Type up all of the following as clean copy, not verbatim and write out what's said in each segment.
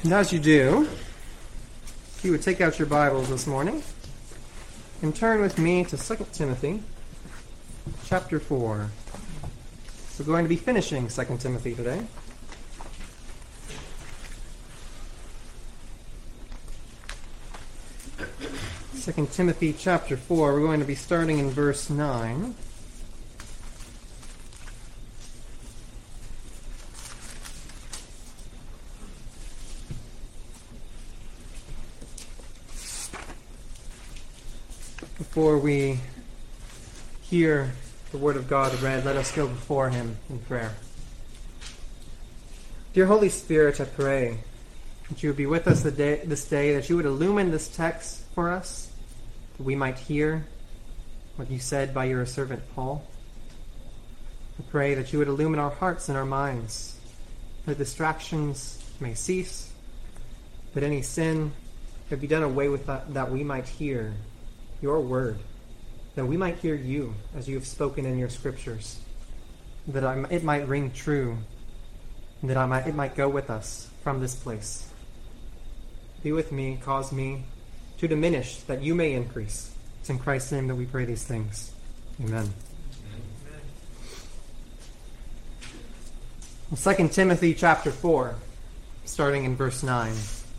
And as you do, if you would take out your Bibles this morning and turn with me to 2 Timothy chapter 4. We're going to be finishing 2 Timothy today. Second Timothy chapter 4, we're going to be starting in verse 9. Before we hear the Word of God read, let us go before Him in prayer. Dear Holy Spirit, I pray that you would be with us this day, that you would illumine this text for us, that we might hear what you said by your servant Paul. I pray that you would illumine our hearts and our minds, that distractions may cease, that any sin could be done away with, that we might hear your word, that we might hear you as you have spoken in your scriptures, that it might ring true, and that it might go with us from this place. Be with me, cause me to diminish, that you may increase. It's in Christ's name that we pray these things. Amen. Well, 2 Timothy chapter 4, starting in verse 9.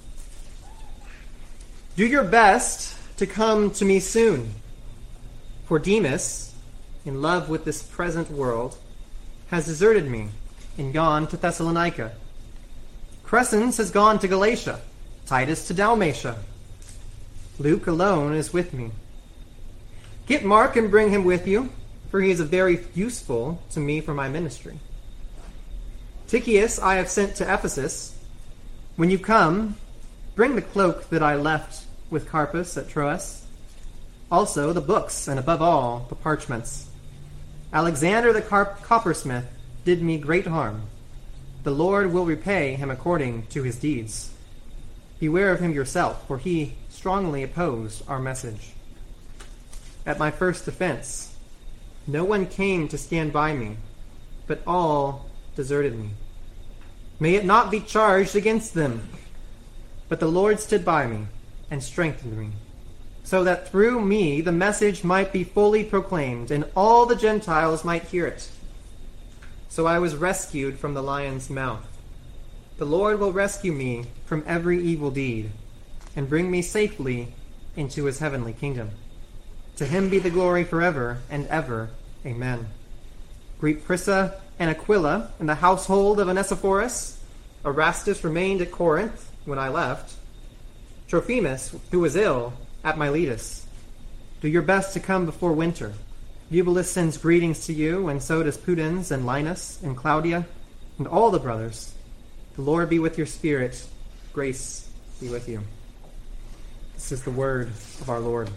Do your best to come to me soon, for Demas, in love with this present world, has deserted me and gone to Thessalonica. Crescens has gone to Galatia, Titus to Dalmatia. Luke alone is with me. Get Mark and bring him with you, for he is very useful to me for my ministry. Tychicus I have sent to Ephesus. When you come, bring the cloak that I left with Carpus at Troas, also the books, and above all, the parchments. Alexander the coppersmith did me great harm. The Lord will repay him according to his deeds. Beware of him yourself, for he strongly opposed our message. At my first defense, no one came to stand by me, but all deserted me. May it not be charged against them, but the Lord stood by me and strengthened me, so that through me the message might be fully proclaimed, and all the Gentiles might hear it. So I was rescued from the lion's mouth. The Lord will rescue me from every evil deed, and bring me safely into his heavenly kingdom. To him be the glory forever and ever. Amen. Greet Prisca and Aquila and the household of Onesiphorus. Erastus remained at Corinth when I left. Trophimus, who was ill, at Miletus. Do your best to come before winter. Eubulus sends greetings to you, and so does Pudens and Linus and Claudia and all the brothers. The Lord be with your spirit. Grace be with you. This is the word of our Lord.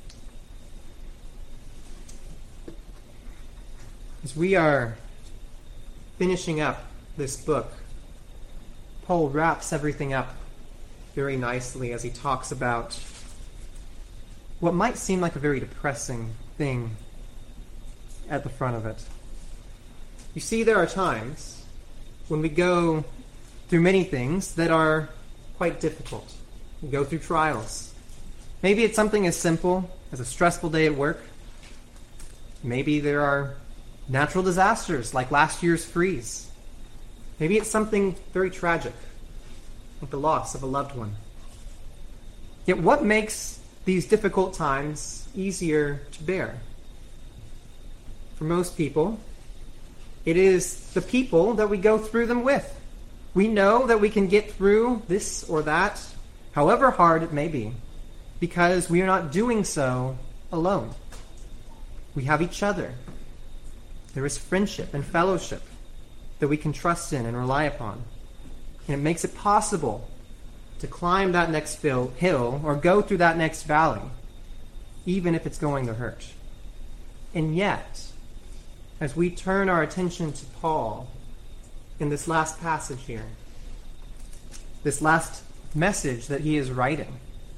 As we are finishing up this book, Paul wraps everything up very nicely as he talks about what might seem like a very depressing thing at the front of it. You see, there are times when we go through many things that are quite difficult. We go through trials. Maybe it's something as simple as a stressful day at work. Maybe there are natural disasters like last year's freeze. Maybe it's something very tragic, like the loss of a loved one. Yet what makes these difficult times easier to bear? For most people, it is the people that we go through them with. We know that we can get through this or that, however hard it may be, because we are not doing so alone. We have each other. There is friendship and fellowship that we can trust in and rely upon. And it makes it possible to climb that next hill or go through that next valley, even if it's going to hurt. And yet, as we turn our attention to Paul in this last passage here, this last message that he is writing,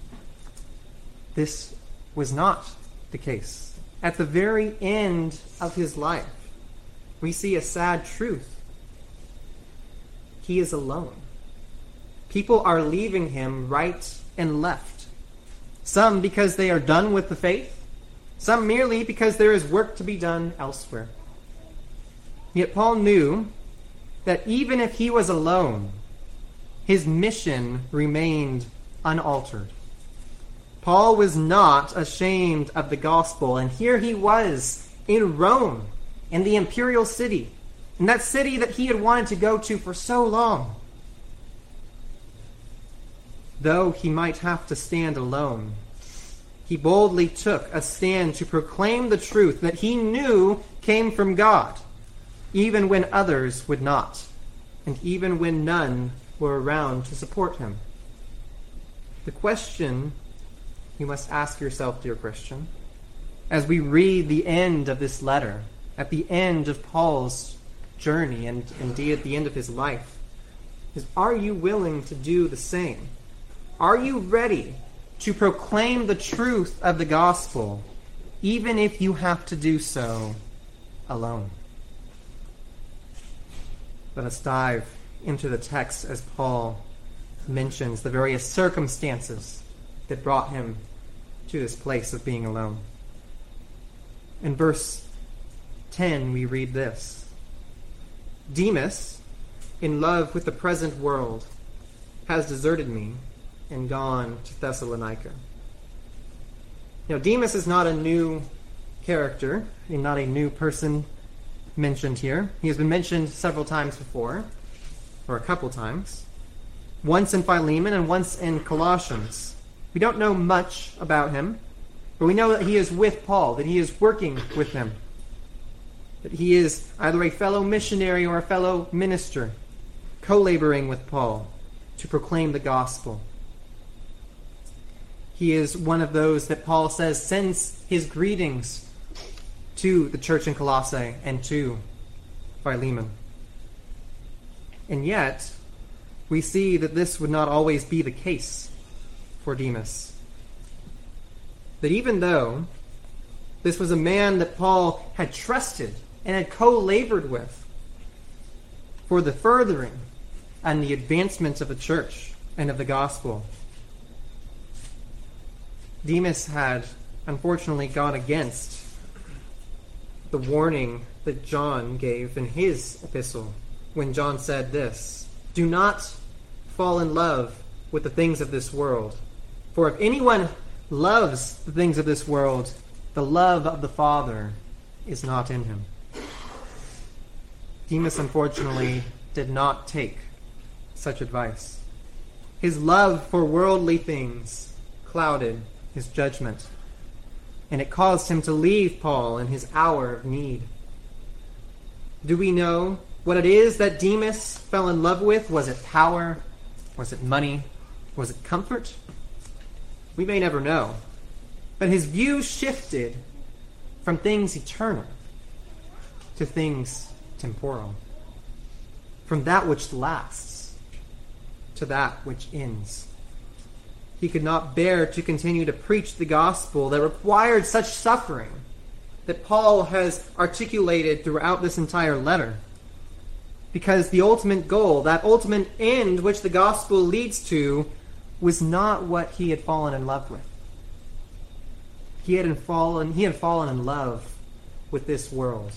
this was not the case. At the very end of his life, we see a sad truth. He is alone. People are leaving him right and left. Some because they are done with the faith, some merely because there is work to be done elsewhere. Yet Paul knew that even if he was alone, his mission remained unaltered. Paul was not ashamed of the gospel, and here he was in Rome, in the imperial city, in that city that he had wanted to go to for so long. Though he might have to stand alone, he boldly took a stand to proclaim the truth that he knew came from God, even when others would not, and even when none were around to support him. The question you must ask yourself, dear Christian, as we read the end of this letter, at the end of Paul's journey, and indeed at the end of his life, is, are you willing to do the same? Are you ready to proclaim the truth of the gospel, even if you have to do so alone? Let us dive into the text as Paul mentions the various circumstances that brought him to this place of being alone. In verse 10, we read this: Demas, in love with the present world, has deserted me and gone to Thessalonica. Now, Demas is not a new character, and not a new person mentioned here. He has been mentioned several times before, or a couple times. Once in Philemon and once in Colossians. We don't know much about him, but we know that he is with Paul, that he is working with him, that he is either a fellow missionary or a fellow minister, co-laboring with Paul to proclaim the gospel. He is one of those that Paul says sends his greetings to the church in Colossae and to Philemon. And yet, we see that this would not always be the case for Demas. That even though this was a man that Paul had trusted and had co-labored with for the furthering and the advancement of the church and of the gospel, Demas had unfortunately gone against the warning that John gave in his epistle when John said this: "Do not fall in love with the things of this world. For if anyone loves the things of this world, the love of the Father is not in him." Demas, unfortunately, did not take such advice. His love for worldly things clouded his judgment, and it caused him to leave Paul in his hour of need. Do we know what it is that Demas fell in love with? Was it power? Was it money? Was it comfort? We may never know. But his view shifted from things eternal to things temporal, from that which lasts to that which ends. He could not bear to continue to preach the gospel that required such suffering that Paul has articulated throughout this entire letter. Because the ultimate goal, that ultimate end which the gospel leads to, was not what he had fallen in love with. He had fallen in love with this world.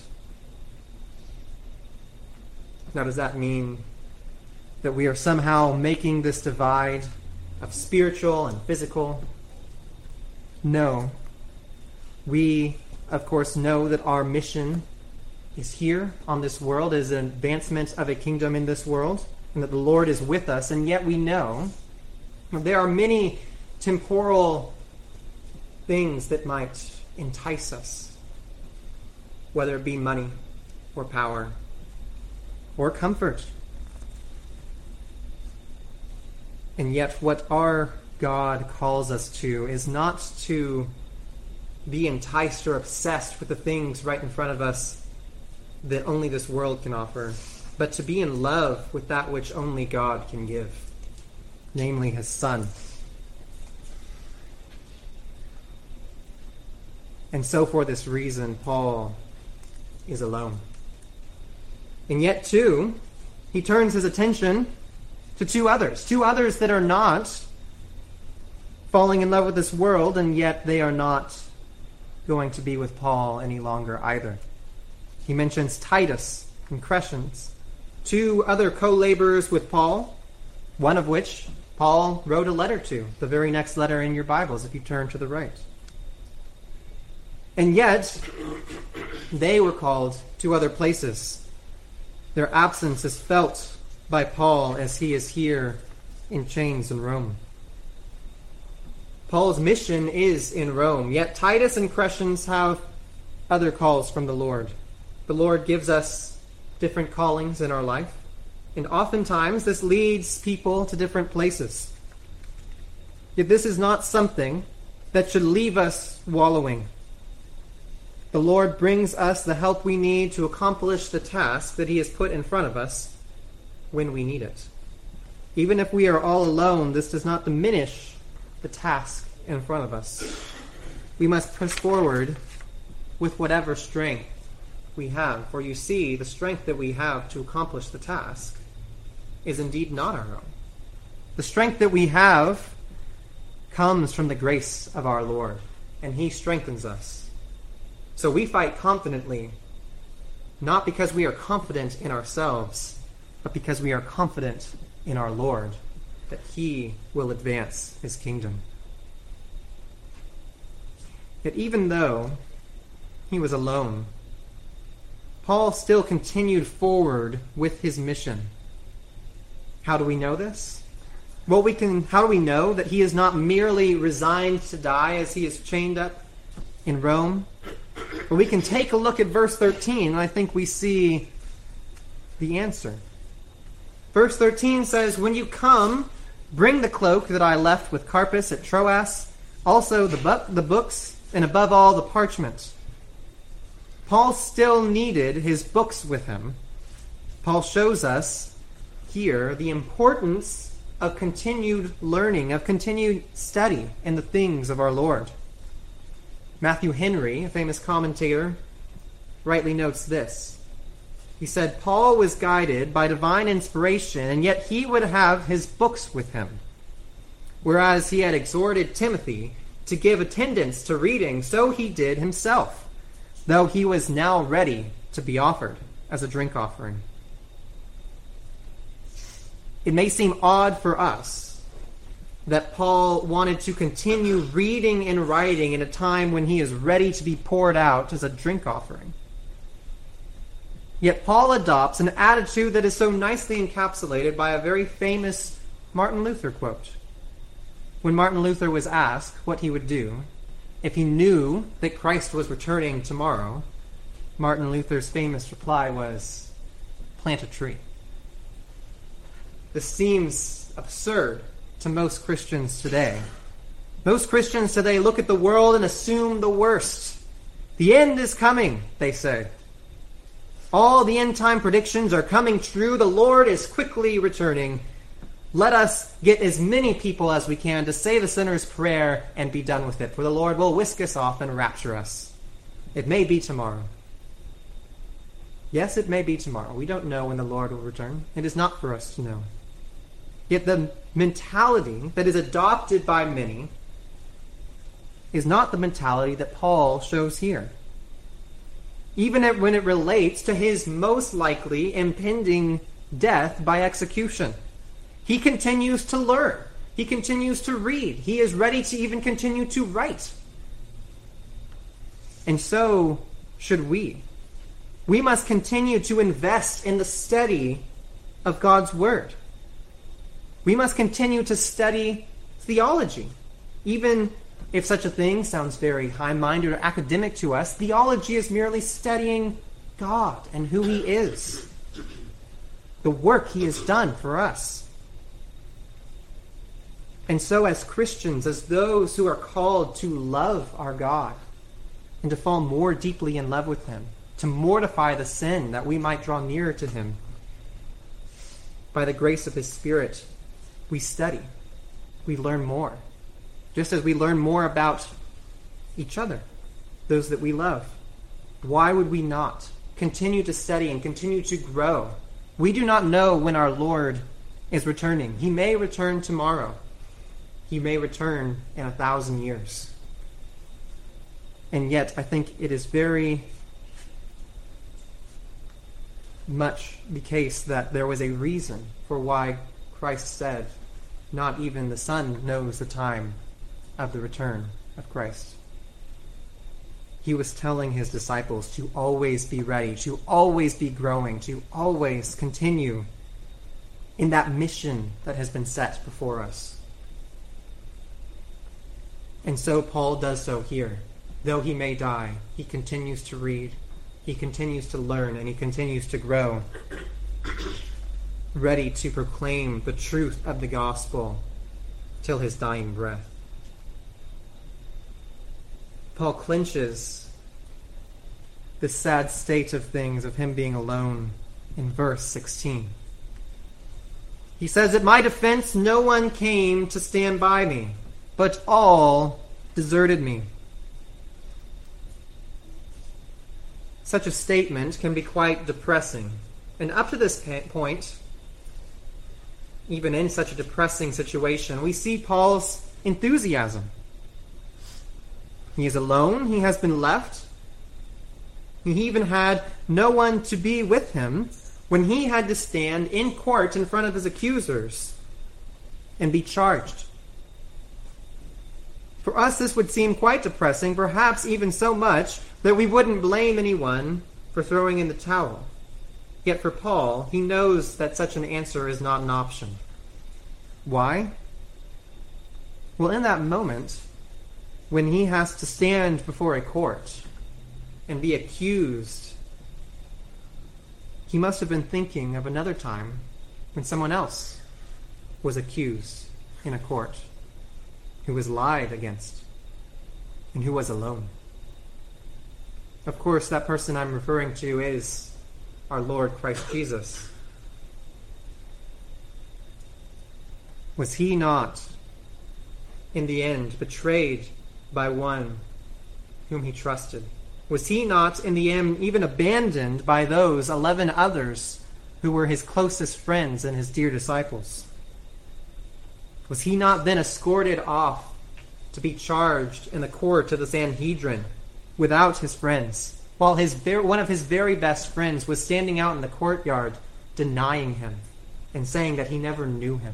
Now, does that mean that we are somehow making this divide of spiritual and physical? No. We, of course, know that our mission is here on this world, is an advancement of a kingdom in this world, and that the Lord is with us, and yet we know there are many temporal things that might entice us, whether it be money or power or comfort. And yet what our God calls us to is not to be enticed or obsessed with the things right in front of us that only this world can offer, but to be in love with that which only God can give, namely his Son. And so for this reason, Paul is alone. And yet, too, he turns his attention to two others that are not falling in love with this world, and yet they are not going to be with Paul any longer either. He mentions Titus and Crescens, two other co-laborers with Paul, one of which Paul wrote a letter to, the very next letter in your Bibles, if you turn to the right. And yet, they were called to other places. Their absence is felt by Paul as he is here in chains in Rome. Paul's mission is in Rome, yet Titus and Crescens have other calls from the Lord. The Lord gives us different callings in our life, and oftentimes this leads people to different places. Yet this is not something that should leave us wallowing. The Lord brings us the help we need to accomplish the task that He has put in front of us when we need it. Even if we are all alone, this does not diminish the task in front of us. We must press forward with whatever strength we have. For you see, the strength that we have to accomplish the task is indeed not our own. The strength that we have comes from the grace of our Lord, and He strengthens us. So we fight confidently, not because we are confident in ourselves, but because we are confident in our Lord, that He will advance His kingdom. Yet even though he was alone, Paul still continued forward with his mission. How do we know this? Well, how do we know that he is not merely resigned to die as he is chained up in Rome? Well, we can take a look at verse 13, and I think we see the answer. Verse 13 says, "When you come, bring the cloak that I left with Carpus at Troas, also the books, and above all the parchments." Paul still needed his books with him. Paul shows us here the importance of continued learning, of continued study in the things of our Lord. Matthew Henry, a famous commentator, rightly notes this. He said, Paul was guided by divine inspiration, and yet he would have his books with him. Whereas he had exhorted Timothy to give attendance to reading, so he did himself, though he was now ready to be offered as a drink offering. It may seem odd for us that Paul wanted to continue reading and writing in a time when he is ready to be poured out as a drink offering. Yet Paul adopts an attitude that is so nicely encapsulated by a very famous Martin Luther quote. When Martin Luther was asked what he would do if he knew that Christ was returning tomorrow, Martin Luther's famous reply was, "Plant a tree." This seems absurd to most Christians today. Most Christians today look at the world and assume the worst. The end is coming, they say. All the end-time predictions are coming true. The Lord is quickly returning. Let us get as many people as we can to say the sinner's prayer and be done with it, for the Lord will whisk us off and rapture us. It may be tomorrow. Yes, it may be tomorrow. We don't know when the Lord will return. It is not for us to know. Yet the mentality that is adopted by many is not the mentality that Paul shows here. Even when it relates to his most likely impending death by execution. He continues to learn. He continues to read. He is ready to even continue to write. And so should we. We must continue to invest in the study of God's Word. We must continue to study theology. Even if such a thing sounds very high-minded or academic to us, theology is merely studying God and who He is, the work He has done for us. And so as Christians, as those who are called to love our God and to fall more deeply in love with Him, to mortify the sin that we might draw nearer to Him, by the grace of His Spirit, we study, we learn more. Just as we learn more about each other, those that we love. Why would we not continue to study and continue to grow? We do not know when our Lord is returning. He may return tomorrow. He may return in 1,000 years. And yet, I think it is very much the case that there was a reason for why Christ said, not even the Son knows the time of the return of Christ. He was telling his disciples to always be ready, to always be growing, to always continue in that mission that has been set before us. And so Paul does so here. Though he may die, he continues to read, he continues to learn, and he continues to grow, ready to proclaim the truth of the gospel till his dying breath. Paul clinches the sad state of things of him being alone in verse 16. He says, "At my defense no one came to stand by me, but all deserted me." Such a statement can be quite depressing. And up to this point, even in such a depressing situation, we see Paul's enthusiasm. He is alone. He has been left. He even had no one to be with him when he had to stand in court in front of his accusers and be charged. For us, this would seem quite depressing, perhaps even so much that we wouldn't blame anyone for throwing in the towel. Yet for Paul, he knows that such an answer is not an option. Why? Well, in that moment, when he has to stand before a court and be accused, he must have been thinking of another time when someone else was accused in a court, who was lied against, and who was alone. Of course, that person I'm referring to is our Lord Christ Jesus. Was he not, in the end, betrayed by one whom he trusted? Was he not, in the end, even abandoned by those 11 others who were his closest friends and his dear disciples? Was he not then escorted off to be charged in the court of the Sanhedrin without his friends, while one of his very best friends was standing out in the courtyard denying him and saying that he never knew him?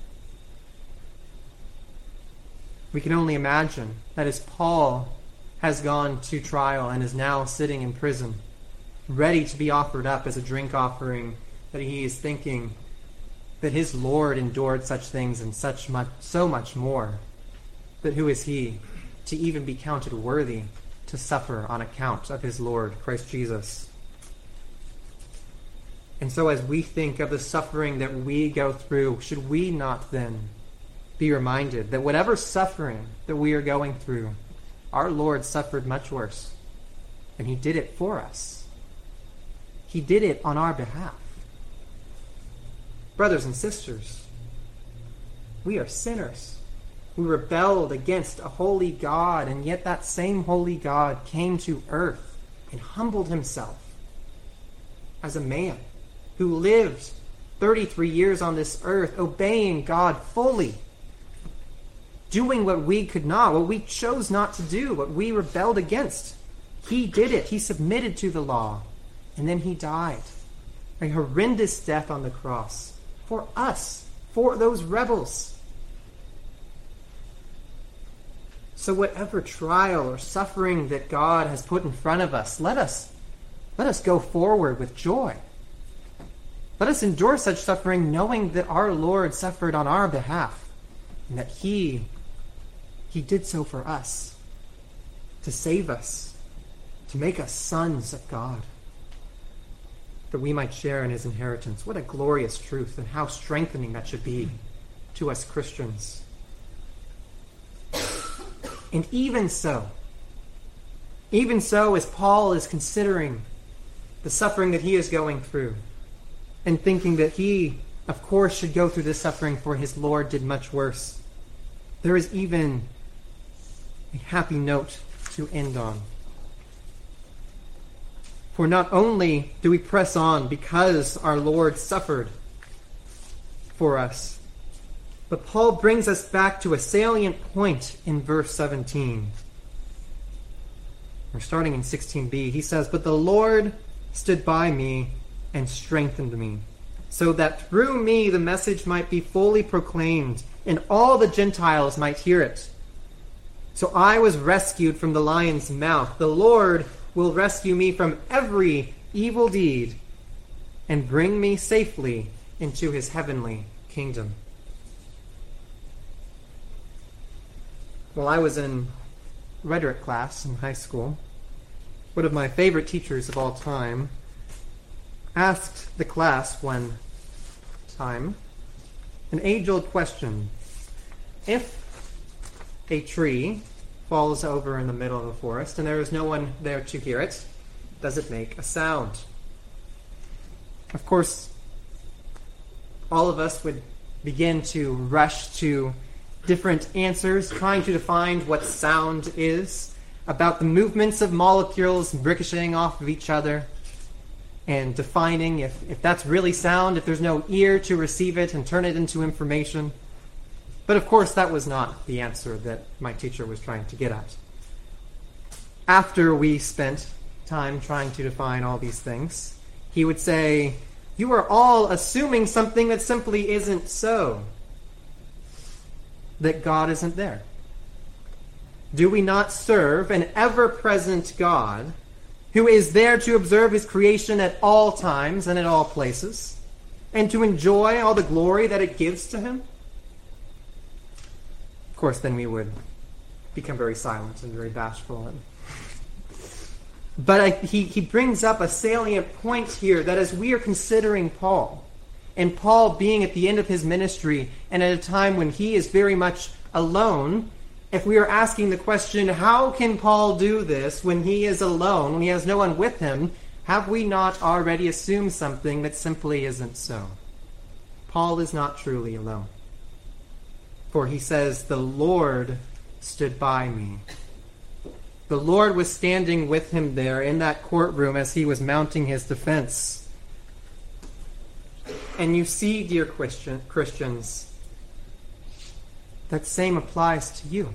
We can only imagine that as Paul has gone to trial and is now sitting in prison, ready to be offered up as a drink offering, that he is thinking that his Lord endured such things and so much more, that who is he to even be counted worthy to suffer on account of his Lord, Christ Jesus? And so as we think of the suffering that we go through, should we not then be reminded that whatever suffering that we are going through, our Lord suffered much worse, and he did it for us. He did it on our behalf. Brothers and sisters, we are sinners. We rebelled against a holy God, and yet that same holy God came to earth and humbled himself as a man who lived 33 years on this earth, obeying God fully, doing what we could not, what we chose not to do, what we rebelled against. He did it. He submitted to the law, and then he died a horrendous death on the cross for us, for those rebels. So whatever trial or suffering that God has put in front of us, let us go forward with joy. Let us endure such suffering knowing that our Lord suffered on our behalf and that He did so for us, to save us, to make us sons of God, that we might share in His inheritance. What a glorious truth, and how strengthening that should be to us Christians. And even so, as Paul is considering the suffering that he is going through, and thinking that he, of course, should go through this suffering, for his Lord did much worse, there is even a happy note to end on. For not only do we press on because our Lord suffered, for us. But Paul brings us back to a salient point in verse 17. We're starting in 16b. He says, "But the Lord stood by me and strengthened me, so that through me the message might be fully proclaimed, and all the Gentiles might hear it. So I was rescued from the lion's mouth. The Lord will rescue me from every evil deed and bring me safely into his heavenly kingdom." While I was in rhetoric class in high school, one of my favorite teachers of all time asked the class one time an age-old question. If a tree falls over in the middle of the forest and there is no one there to hear it, does it make a sound? Of course, all of us would begin to rush to different answers, trying to define what sound is, about the movements of molecules ricocheting off of each other, and defining if that's really sound, if there's no ear to receive it and turn it into information. But of course, that was not the answer that my teacher was trying to get at. After we spent time trying to define all these things, he would say, "You are all assuming something that simply isn't so. That God isn't there. Do we not serve an ever-present God who is there to observe his creation at all times and at all places, and to enjoy all the glory that it gives to him?" Of course, then we would become very silent and very bashful. But he brings up a salient point here, that as we are considering Paul, and Paul being at the end of his ministry and at a time when he is very much alone, if we are asking the question, how can Paul do this when he is alone, when he has no one with him, have we not already assumed something that simply isn't so? Paul is not truly alone. For he says, "The Lord stood by me." The Lord was standing with him there in that courtroom as he was mounting his defense. And you see, dear Christians, that same applies to you.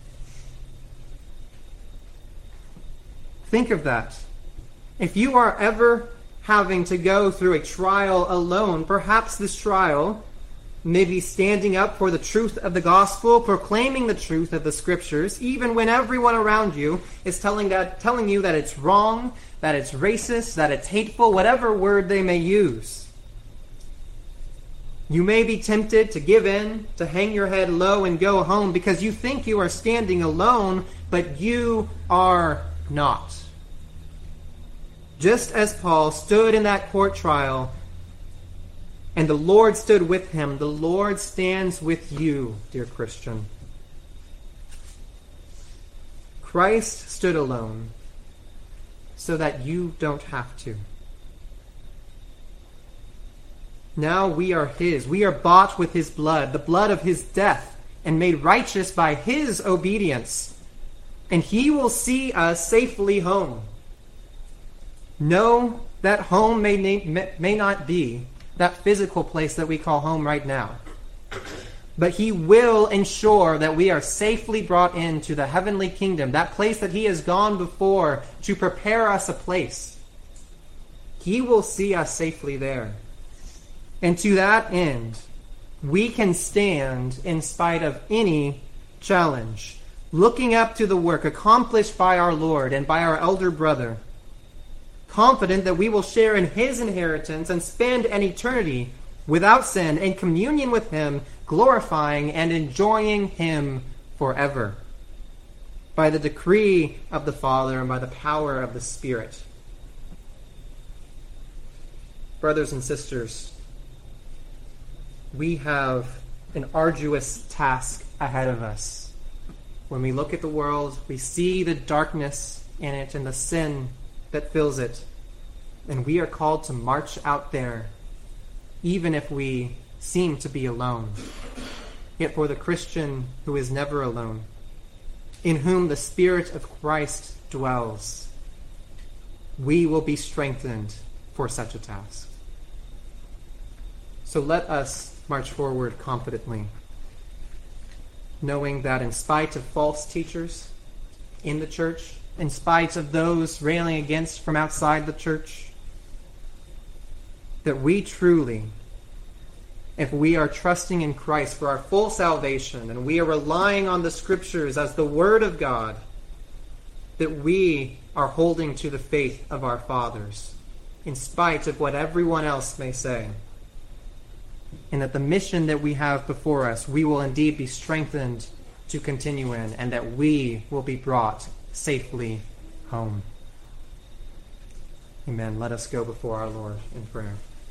Think of that. If you are ever having to go through a trial alone, perhaps this trial may be standing up for the truth of the gospel, proclaiming the truth of the scriptures, even when everyone around you is telling you that it's wrong, that it's racist, that it's hateful, whatever word they may use. You may be tempted to give in, to hang your head low and go home because you think you are standing alone, but you are not. Just as Paul stood in that court trial and the Lord stood with him, the Lord stands with you, dear Christian. Christ stood alone so that you don't have to. Now we are his. We are bought with his blood, the blood of his death, and made righteous by his obedience. And he will see us safely home. Know that home may not be that physical place that we call home right now. But he will ensure that we are safely brought into the heavenly kingdom, that place that he has gone before to prepare us a place. He will see us safely there. And to that end, we can stand in spite of any challenge, looking up to the work accomplished by our Lord and by our elder brother, confident that we will share in his inheritance and spend an eternity without sin in communion with him, glorifying and enjoying him forever, by the decree of the Father and by the power of the Spirit. Brothers and sisters, we have an arduous task ahead of us. When we look at the world, we see the darkness in it and the sin that fills it. And we are called to march out there, even if we seem to be alone. Yet for the Christian who is never alone, in whom the Spirit of Christ dwells, we will be strengthened for such a task. So let us march forward confidently, knowing that in spite of false teachers in the church, in spite of those railing against from outside the church, that we truly, if we are trusting in Christ for our full salvation and we are relying on the Scriptures as the Word of God, that we are holding to the faith of our fathers, in spite of what everyone else may say. And that the mission that we have before us, we will indeed be strengthened to continue in, and that we will be brought safely home. Amen. Let us go before our Lord in prayer.